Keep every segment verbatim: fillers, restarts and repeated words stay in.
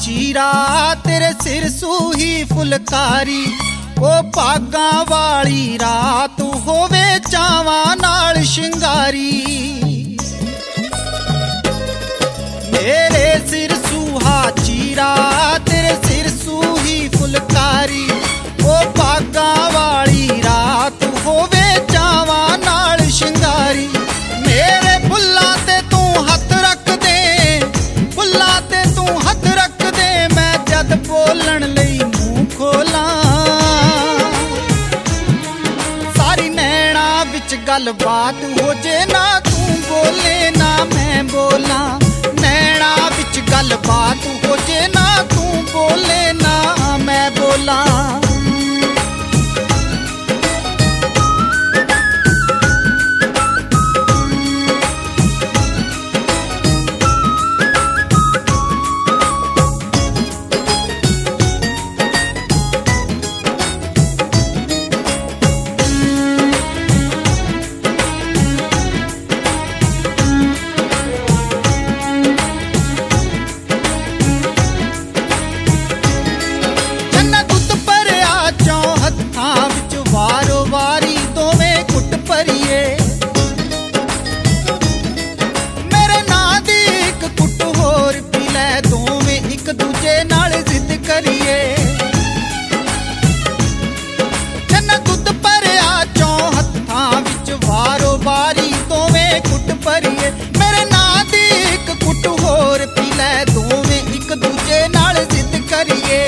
चीरा तेरे सिर सूही फुलकारी। ओ भागा वाली रात होवे चावां नाल शिंगारी। मेरे सिर सूहा चीरा तेरे सिर सूही फुलकारी। ओ भागा वाली रात होवे चावां नाल शिंगारी। मेरे फुल्लां ते तू हथ रख दे, फुल्लां ते तू हथ रख दे, मैं जद बोलण लई मूंह खोलां। सारी नैना विच गल बात हो जे ना तू बोले ना मैं बोला। नैना विच गल बात हो जे ना तू बोले ना मैं बोला। मेरे नां दी इक कुट होर पी लै, दोवें इक दूजे नाल जिद करिए। जन्ना दुध भरिया चौ हत्थां विच वारो वारी दोवें कुट भरिए। मेरे नां दी इक कुट होर पी लै, दोवें इक दूजे नाल जिद करिए।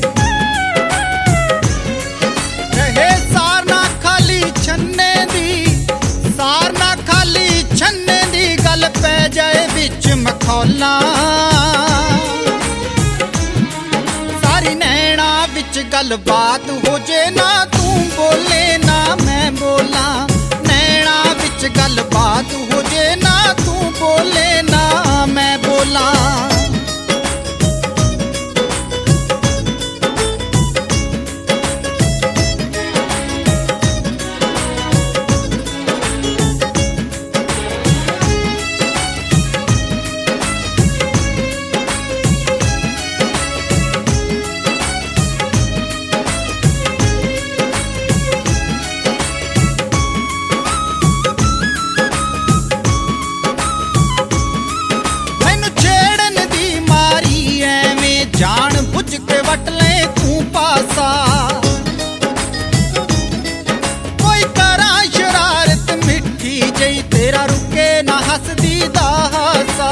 रहे सारना खाली छन्ने दी, सारना खाली छन्ने दी, गल पै जाए बिच मखौला। सारी नैना विच गल बात हो जे ना तू बोले ना मैं बोला। नैना विच गल बात हो जे ना तू बोले ना मैं बोला। जान बुझ के वट ले तू पासा, कोई करा शरारत मिठी जई तेरा रुके ना हसदी दा हासा।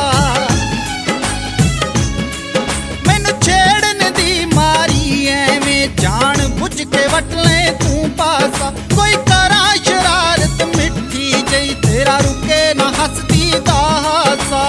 मैनू छेड़न दी मारी एवें जान बुझ के वट ले तू पासा, कोई करा शरारत मिठी जई तेरा रुके ना हसदी दा हासा।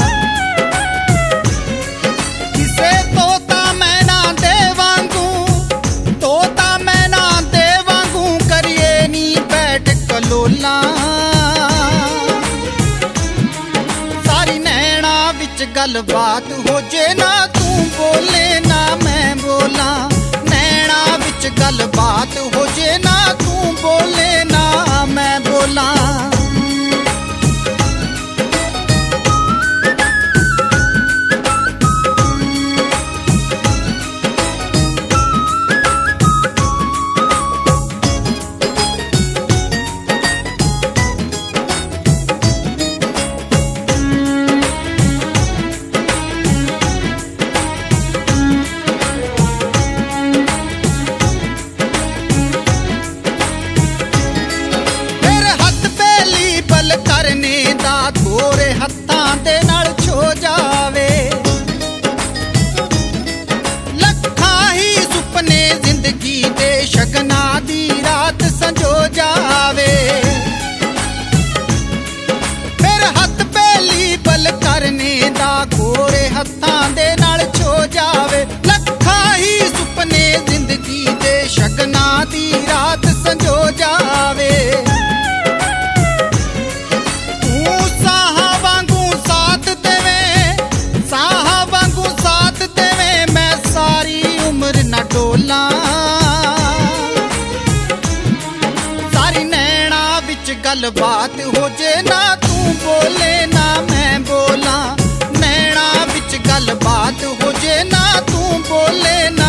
सारी नैना विच गल बात हो जे ना तू बोले ना मैं बोला। नैना विच गल बात हो जे ना तू बोले ना मैं बोला। करने दा गोरे हत्थां दे नाल छो जावे, लखां ही सुपने जिंदगी दे शगना दी रात संजो जावे। फिर हथ पहली बल करने दा गोरे हत्थां दे नाल छो जावे, लखां ही सुपने जिंदगी दे शगना दी रात संजो जावे। सारी नैना विच गल बात हो जे ना तू बोले ना मैं बोला। नैना विच गल बात हो जे ना तू बोले